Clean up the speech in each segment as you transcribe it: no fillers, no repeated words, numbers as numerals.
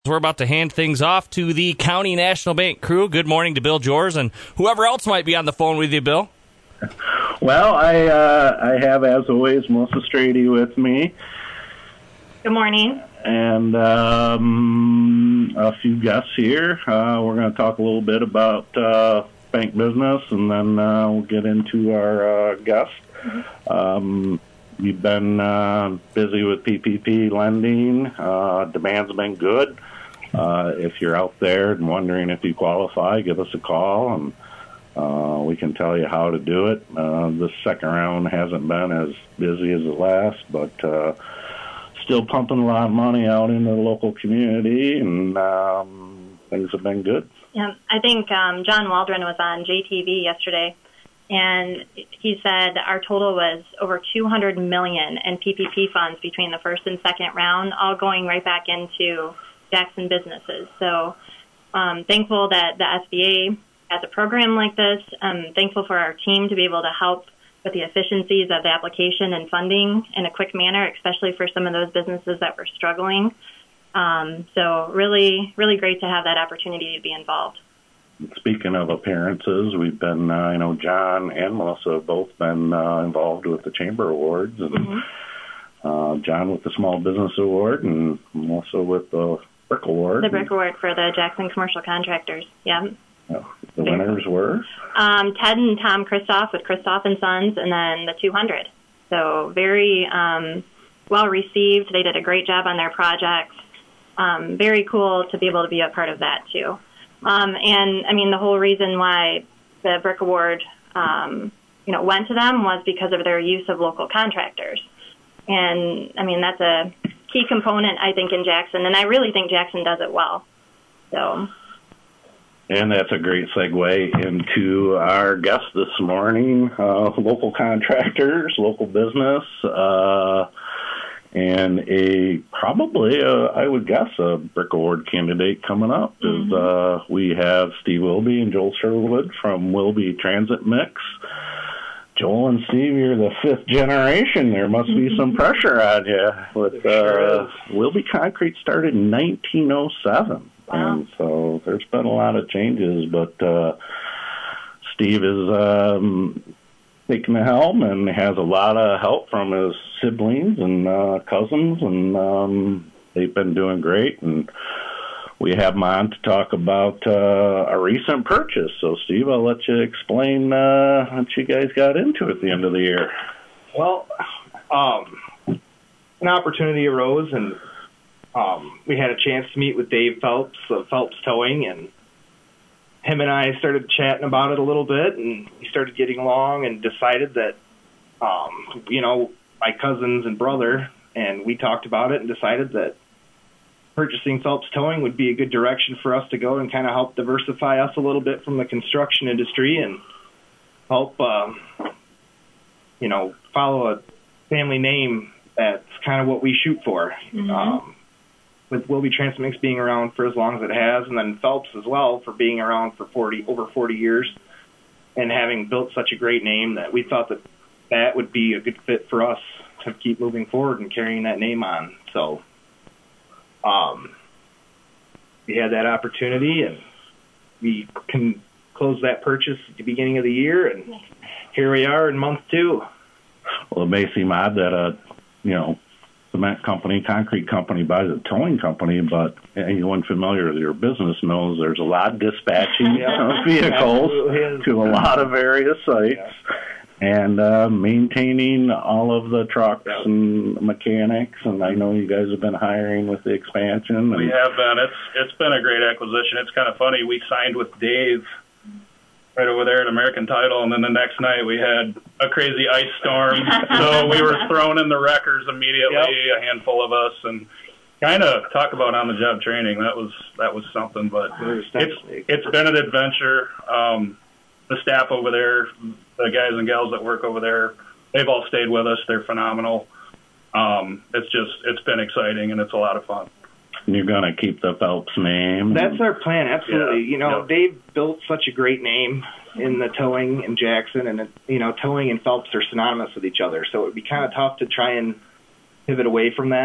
We're about to hand things off to the County National Bank crew. Good morning to Bill Jors and whoever else might be on the phone with you, Bill. Well, I have, as always, Melissa Strady with me. Good morning. And a few guests here. We're going to talk a little bit about bank business, and then we'll get into our guests. We've been busy with PPP lending. Demand's been good. If you're out there and wondering if you qualify, give us a call, and we can tell you how to do it. This second round hasn't been as busy as the last, but still pumping a lot of money out into the local community, and things have been good. Yeah, I think John Waldron was on JTV yesterday, and he said our total was over $200 million in PPP funds between the first and second round, all going right back into Jackson businesses. So thankful that the SBA has a program like this. I'm thankful for our team to be able to help with the efficiencies of the application and funding in a quick manner, especially for some of those businesses that were struggling. So really, really great to have that opportunity to be involved. Speaking of appearances, we've been, John and Melissa have both been involved with the Chamber Awards. And, John with the Small Business Award and Melissa with the Brick Award. The Brick Award for the Jackson Commercial Contractors, yeah. The winners were? Ted and Tom Kristoff with Kristoff & Sons, and then the 200. So very well received. They did a great job on their projects. Very cool to be able to be a part of that, too. And, I mean, the whole reason why the Brick Award, went to them was because of their use of local contractors. And, I mean, that's a key component, I think, in Jackson, and I really think Jackson does it well. So. And that's a great segue into our guest this morning, local contractors, local business, and I would guess, a Brick Award candidate coming up. We have Steve Wilby and Joel Sherwood from Wilby Transit Mix. Joel and Steve, you're the fifth generation. There must be some pressure on you. With Wilby Concrete started in 1907. Wow. And so there's been a lot of changes, but Steve is taking the helm and has a lot of help from his siblings and cousins, and they've been doing great. And we have him on to talk about a recent purchase. So, Steve, I'll let you explain what you guys got into at the end of the year. Well, an opportunity arose, and we had a chance to meet with Dave Phelps of Phelps Towing, and him and I started chatting about it a little bit, and we started getting along and decided that, my cousins and brother, and we talked about it and decided that purchasing Phelps Towing would be a good direction for us to go and kind of help diversify us a little bit from the construction industry and help, follow a family name that's kind of what we shoot for. With Wilby Transit Mix being around for as long as it has, and then Phelps as well for being around for over 40 years and having built such a great name that we thought that would be a good fit for us to keep moving forward and carrying that name on. So we had that opportunity, and we can close that purchase at the beginning of the year, and here we are in month 2. Well, it may seem odd that cement company, concrete company buys a towing company, but anyone familiar with your business knows there's a lot of dispatching vehicles to a lot of various sites and maintaining all of the trucks and mechanics. And I know you guys have been hiring with the expansion. We have been. It's been a great acquisition. It's kind of funny. We signed with Dave right over there at American Title, and then the next night we had a crazy ice storm, so we were thrown in the wreckers immediately, a handful of us, and kind of talk about on-the-job training. That was something, but it's been an adventure. The staff over there, the guys and gals that work over there, they've all stayed with us. They're phenomenal. It's been exciting, and it's a lot of fun. You're going to keep the Phelps name? That's our plan, absolutely. Dave built such a great name in the towing in Jackson, and, towing and Phelps are synonymous with each other, so it would be kind of tough to try and pivot away from that.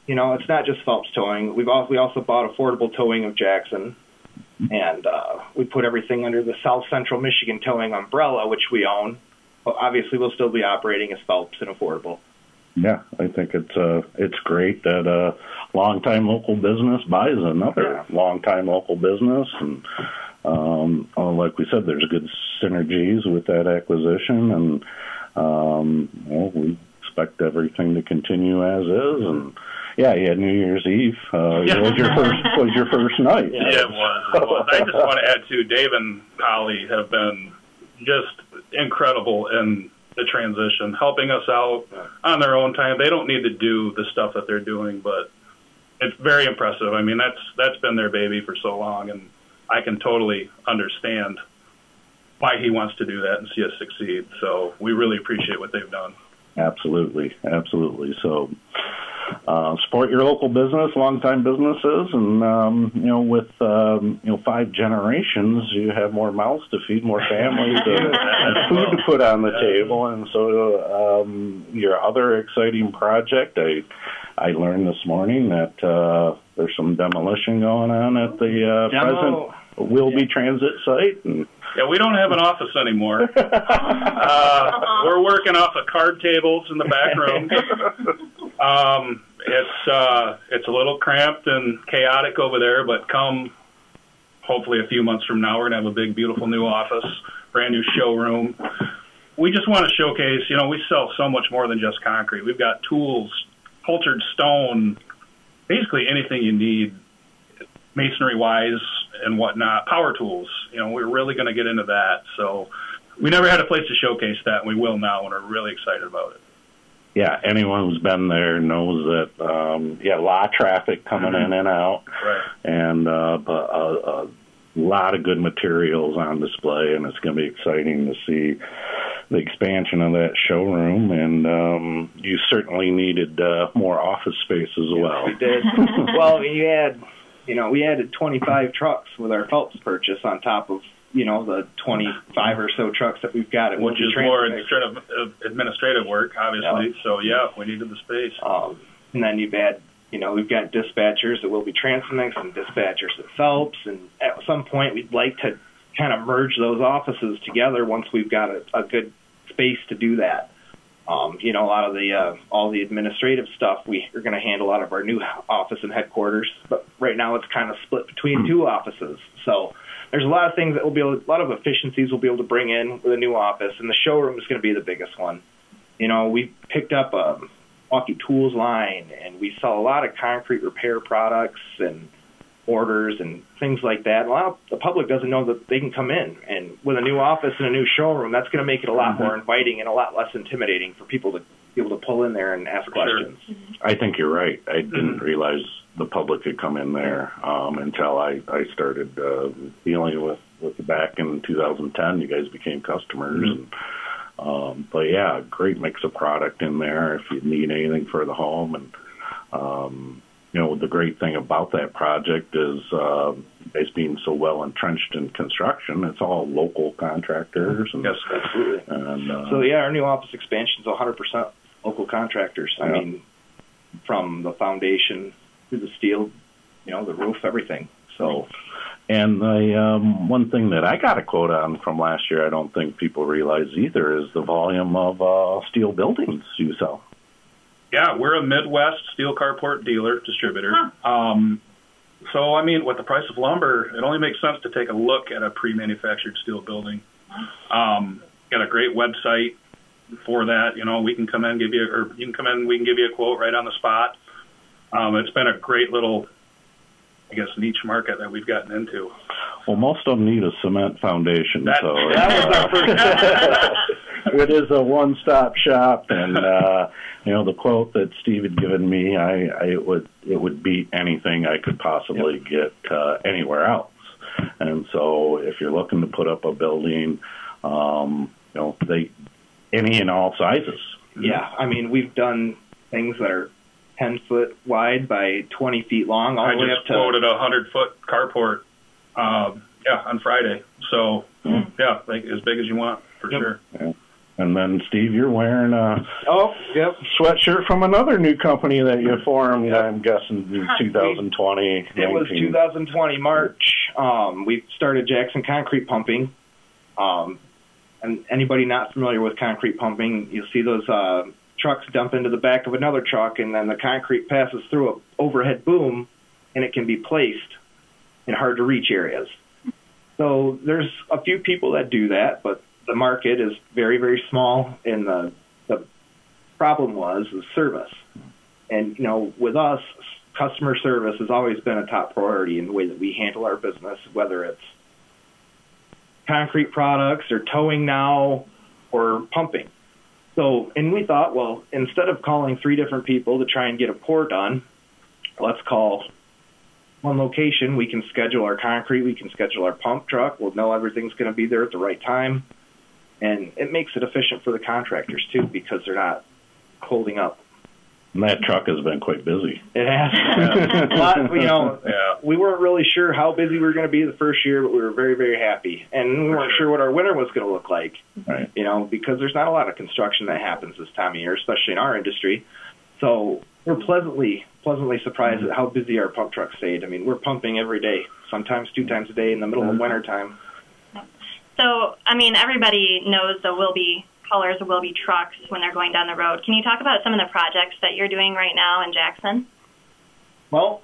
it's not just Phelps Towing. We also bought Affordable Towing of Jackson, and we put everything under the South Central Michigan Towing umbrella, which we own. But obviously, we'll still be operating as Phelps and Affordable. Yeah, I think it's great that a longtime local business buys another longtime local business, and like we said, there's good synergies with that acquisition, and we expect everything to continue as is. And yeah, you had New Year's Eve. Was your first night? Yeah, it was. I just want to add too, Dave and Holly have been just incredible in the transition, helping us out on their own time. They don't need to do the stuff that they're doing, but it's very impressive. I mean, that's been their baby for so long, and I can totally understand why he wants to do that and see us succeed. So we really appreciate what they've done. Absolutely. So support your local business, longtime businesses, and with 5 generations, you have more mouths to feed, more families, and food to put on the table. And so your other exciting project, I learned this morning that there's some demolition going on at the present Wilby Transit site. And yeah, we don't have an office anymore. We're working off of card tables in the back room. It's a little cramped and chaotic over there, but come hopefully a few months from now, we're going to have a big, beautiful new office, brand new showroom. We just want to showcase, we sell so much more than just concrete. We've got tools, cultured stone, basically anything you need, masonry-wise and whatnot, power tools. We're really going to get into that. So we never had a place to showcase that, and we will now, and we're really excited about it. Yeah, anyone who's been there knows that, a lot of traffic coming in and out. Right. And a lot of good materials on display, and it's going to be exciting to see the expansion of that showroom. And you certainly needed more office space as well. We did. Well, we added 25 trucks with our Phelps purchase on top of the 25 or so trucks that we've got. Which is more administrative work, obviously. Yep. So, we needed the space. And then you've had, we've got dispatchers that will be Transmix and dispatchers at Phelps. And at some point, we'd like to kind of merge those offices together once we've got a good space to do that. A lot of all the administrative stuff we are going to handle out of our new office and headquarters. But right now, it's kind of split between 2 offices. So there's a lot of things that a lot of efficiencies we'll be able to bring in with a new office, and the showroom is going to be the biggest one. We picked up a Walkie Tools line, and we sell a lot of concrete repair products and orders and things like that. A lot of the public doesn't know that they can come in, and with a new office and a new showroom, that's going to make it a lot more inviting and a lot less intimidating for people to be able to pull in there and ask questions. Sure. I think you're right. I didn't realize the public could come in there until I started dealing with it back in 2010. You guys became customers. And, but, great mix of product in there if you need anything for the home. And, the great thing about that project is it's being so well entrenched in construction. It's all local contractors. And, yes, absolutely. And, our new office expansion is 100% local contractors. I mean, from the foundation to the steel, the roof, everything. So, and the one thing that I got a quote on from last year, I don't think people realize either, is the volume of steel buildings you sell. Yeah, we're a Midwest steel carport dealer, distributor. So, with the price of lumber, it only makes sense to take a look at a pre-manufactured steel building. Got a great website for that. We can come in, we can give you a quote right on the spot. It's been a great little, niche market that we've gotten into. Well, most of them need a cement foundation. That was our first. It is a one-stop shop, and the quote that Steve had given me, it would beat anything I could possibly get anywhere else. And so, if you're looking to put up a building, any and all sizes. Yeah, we've done things that are 10 foot wide by 20 feet long. I just quoted a 100-foot carport, on Friday. So, as big as you want, for sure. Yeah. And then, Steve, you're wearing a sweatshirt from another new company that you formed, I'm guessing, in 2020. It was 2020, March. We started Jackson Concrete Pumping. And anybody not familiar with concrete pumping, you'll see those trucks dump into the back of another truck, and then the concrete passes through an overhead boom, and it can be placed in hard-to-reach areas. So there's a few people that do that, but the market is very, very small, and the problem was the service. And, with us, customer service has always been a top priority in the way that we handle our business, whether it's concrete products or towing now or pumping. So, and we thought, well, instead of calling 3 different people to try and get a pour done, let's call one location. We can schedule our concrete. We can schedule our pump truck. We'll know everything's going to be there at the right time. And it makes it efficient for the contractors, too, because they're not holding up. And that truck has been quite busy. It has. We weren't really sure how busy we were going to be the first year, but we were very, very happy. And we weren't sure what our winter was going to look like, right? Because there's not a lot of construction that happens this time of year, especially in our industry. So we're pleasantly surprised at how busy our pump truck stayed. I mean, we're pumping every day, sometimes 2 times a day in the middle of winter time. So, I mean, everybody knows the Wilby colors will be trucks when they're going down the road. Can you talk about some of the projects that you're doing right now in Jackson? Well,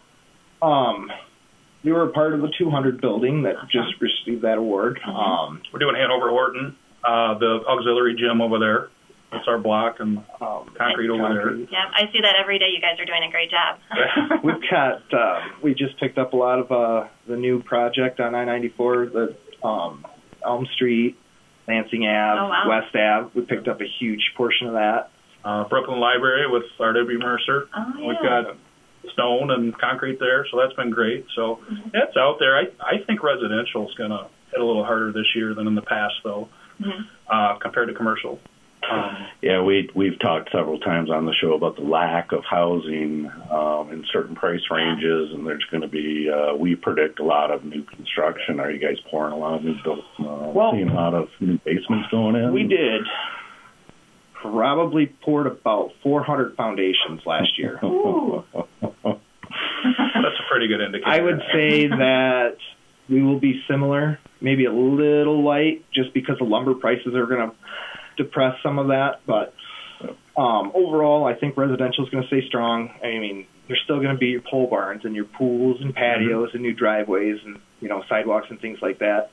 we were a part of the 200 building that just received that award. We're doing Hanover Horton, the auxiliary gym over there. That's our block, and concrete over there. Yeah, I see that every day. You guys are doing a great job. We've got, we just picked up a lot of the new project on I-94, the Elm Street, Lansing Ave, West Ave. We picked up a huge portion of that. Brooklyn Library with R.W. Mercer. We've got stone and concrete there, so that's been great. So it's out there. I think residential is going to hit a little harder this year than in the past, though, compared to commercial. We've talked several times on the show about the lack of housing in certain price ranges, and there's going to be, we predict a lot of new construction. Are you guys pouring a lot of new seeing a lot of new basements going in? We did. Probably poured about 400 foundations last year. That's a pretty good indicator. I would say that we will be similar, maybe a little light, just because the lumber prices are going to depress some of that. But overall, I think residential is going to stay strong. I mean, there's still going to be your pole barns and your pools and patios and new driveways and sidewalks and things like that.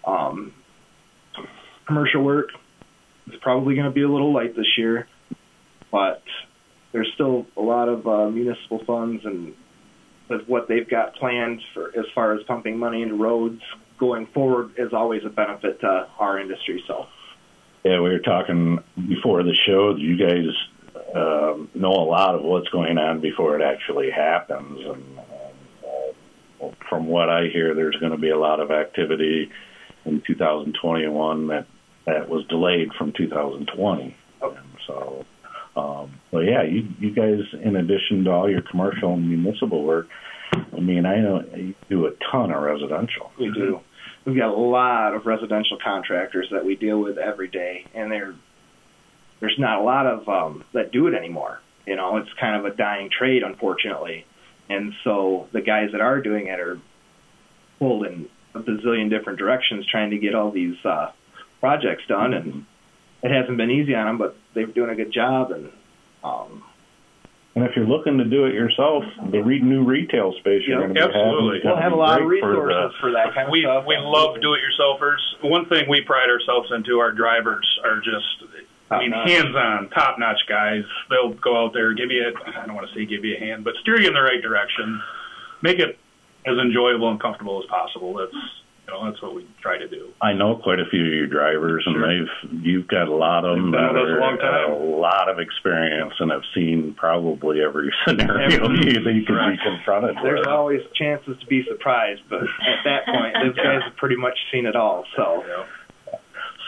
Commercial work is probably going to be a little light this year, but there's still a lot of municipal funds, and with what they've got planned for as far as pumping money into roads going forward is always a benefit to our industry. So. Yeah, we were talking before the show. You guys know a lot of what's going on before it actually happens. And from what I hear, there's going to be a lot of activity in 2021 that was delayed from 2020. And so, you guys, in addition to all your commercial and municipal work, I mean, I know you do a ton of residential. We do. We've got a lot of residential contractors that we deal with every day, and there's not a lot of that do it anymore. It's kind of a dying trade, unfortunately. And so the guys that are doing it are pulled in a bazillion different directions trying to get all these projects done, and it hasn't been easy on them, but they're doing a good job. And if you're looking to do it yourself, the new retail space you're going to absolutely. We'll have a lot of resources for that kind of stuff. We love do-it-yourselfers. One thing we pride ourselves into, our drivers are just, hands-on, top-notch guys. They'll go out there, I don't want to say give you a hand, but steer you in the right direction. Make it as enjoyable and comfortable as possible. That's what we try to do. I know quite a few of your drivers, and you've got a lot of them that have a lot of experience and have seen probably every scenario that you can be confronted with. There's always chances to be surprised, but at that point, those guys have pretty much seen it all.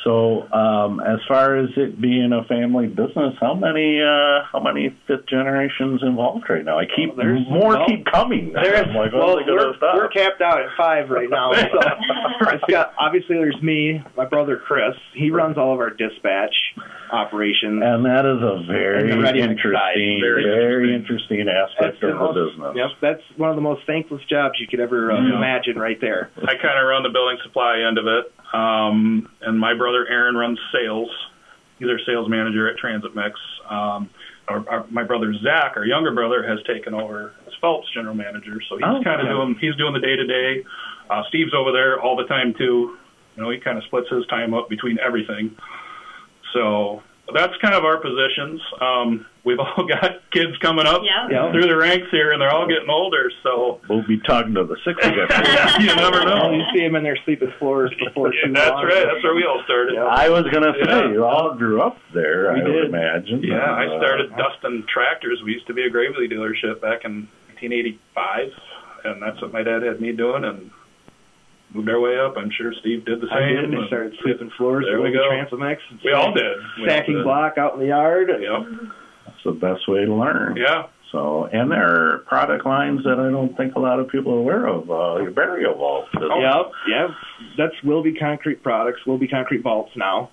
So, as far as it being a family business, how many fifth generations involved right now? Keep coming. I'm like, we're capped out at 5 right now. So it's got, obviously there's me, my brother Chris. He runs all of our dispatch operations, and that is a very interesting aspect of the business. Yep, that's one of the most thankless jobs you could ever imagine, right there. I kind of run the building supply end of it, and my brother Aaron runs sales. He's our sales manager at Transit Mix. My brother Zach, our younger brother, has taken over as Phelps general manager, so he's doing the day-to-day. Steve's over there all the time too. He kind of splits his time up between everything. So that's kind of our positions. We've all got kids coming up through the ranks here, and they're all getting older. So we'll be talking to the 60s. You never know. You see them in their sleeping floors before too long. That's right. That's where we all started. I was going to say, you all grew up there, I would imagine. Yeah, I started dusting tractors. We used to be a Gravely dealership back in 1985, and that's what my dad had me doing, and moved our way up. I'm sure Steve did the same. I did. They started sweeping floors. There we go. Transamex. We all did. Stacking block out in the yard. Yep. That's the best way to learn. Yeah. So, and there are product lines that I don't think a lot of people are aware of. Your burial vault. Yep. That's Wilby Concrete Products. Wilby Concrete Vaults now.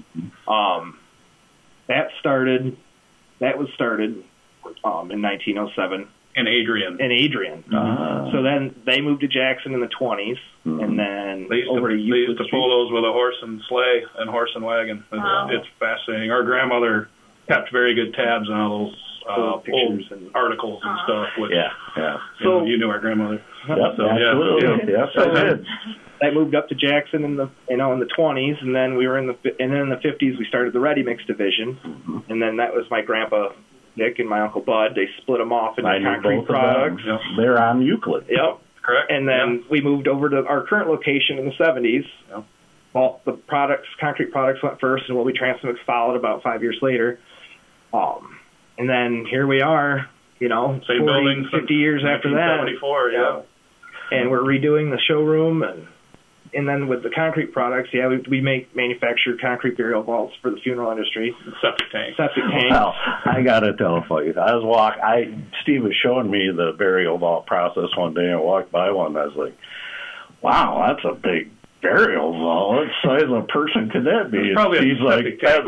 That was started in 1907. In Adrian. So then they moved to Jackson in the 20s, and then they used to pull those with a horse and sleigh and horse and wagon. It's fascinating. Our grandmother kept very good tabs on all those old and articles and stuff. So you knew our grandmother. Yep, absolutely. Yes, I did. I moved up to Jackson in the 20s, and then in the 50s we started the Ready Mix division, and then that was my grandpa Nick and my uncle Bud. They split them off into concrete products. Yep. They're on Euclid. Yep, correct. And then we moved over to our current location in the 70s. Yep. Well, the concrete products went first, and Wilby Transmix followed about 5 years later. And then here we are, same 40, building, 50 years after that. 1974, yeah. And we're redoing the showroom, and then with the concrete products, we manufacture concrete burial vaults for the funeral industry. Septic tanks. Well, I got to tell you, Steve was showing me the burial vault process one day, and I walked by one, and I was like, wow, that's a big burial vault. What size of a person could that be? It's probably Steve's like,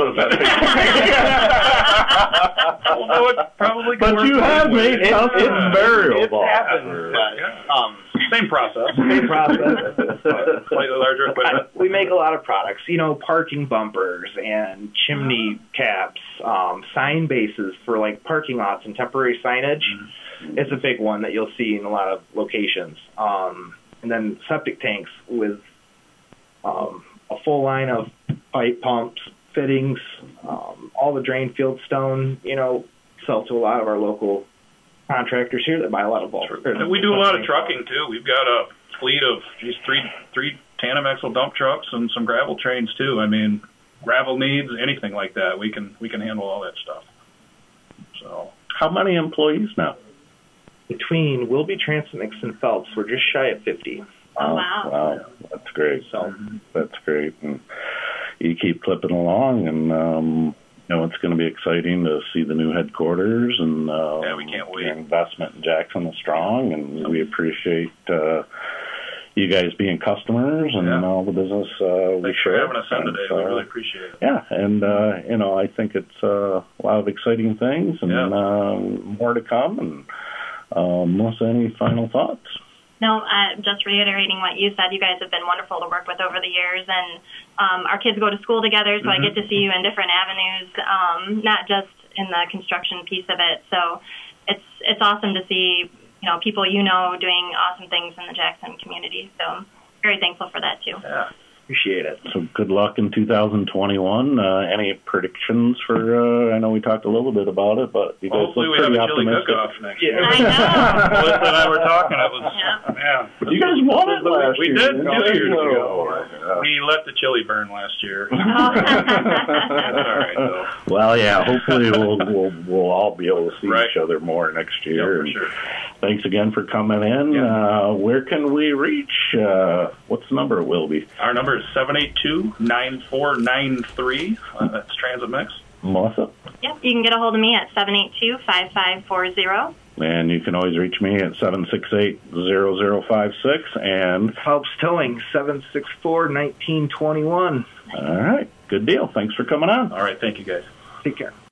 but you have made custom burial vaults. It happens. Same process. Slightly larger equipment. We make a lot of products, parking bumpers and chimney caps, sign bases for like parking lots and temporary signage. It's a big one that you'll see in a lot of locations. And then septic tanks with a full line of pipe pumps, fittings, all the drain field stone, sell to a lot of our local contractors here that buy a lot of bulk. And we do a lot of trucking too. We've got a fleet of three tandem axle dump trucks and some gravel trains too. I mean, gravel needs, anything like that, we can handle all that stuff. So, how many employees now? Between Wilby Transmix and Phelps, we're just shy of 50. Oh, wow. Wow, that's great. That's great. And you keep clipping along, and it's going to be exciting to see the new headquarters, and we can't wait. Your investment in Jackson is strong, and we appreciate you guys being customers and all the business we share. Thanks for having us on today. We really appreciate it. Yeah, and I think it's a lot of exciting things, and more to come. And Melissa, any final thoughts? No, just reiterating what you said. You guys have been wonderful to work with over the years, and our kids go to school together, so I get to see you in different avenues, not just in the construction piece of it. So it's awesome to see people doing awesome things in the Jackson community. So I'm very thankful for that too. Yeah. Appreciate it. So good luck in 2021. Any predictions for, I know we talked a little bit about it, but you guys hopefully we have a chili cook-off next year. I know. Melissa and I were talking. It was, man. You guys won it last year. We did 2 years ago. We let the chili burn last year. That's all right, though. Well, yeah, hopefully we'll all be able to see each other more next year. Yeah, for sure. thanks again for coming in. Yeah. Where can we reach? What's the number, Wilby? Our number is 782-9493. That's Transit Mix. Melissa? Yep, you can get a hold of me at 782-5540. And you can always reach me at 768-0056. And Phelps Towing, 764-1921. all right, good deal. Thanks for coming on. All right, thank you, guys. Take care.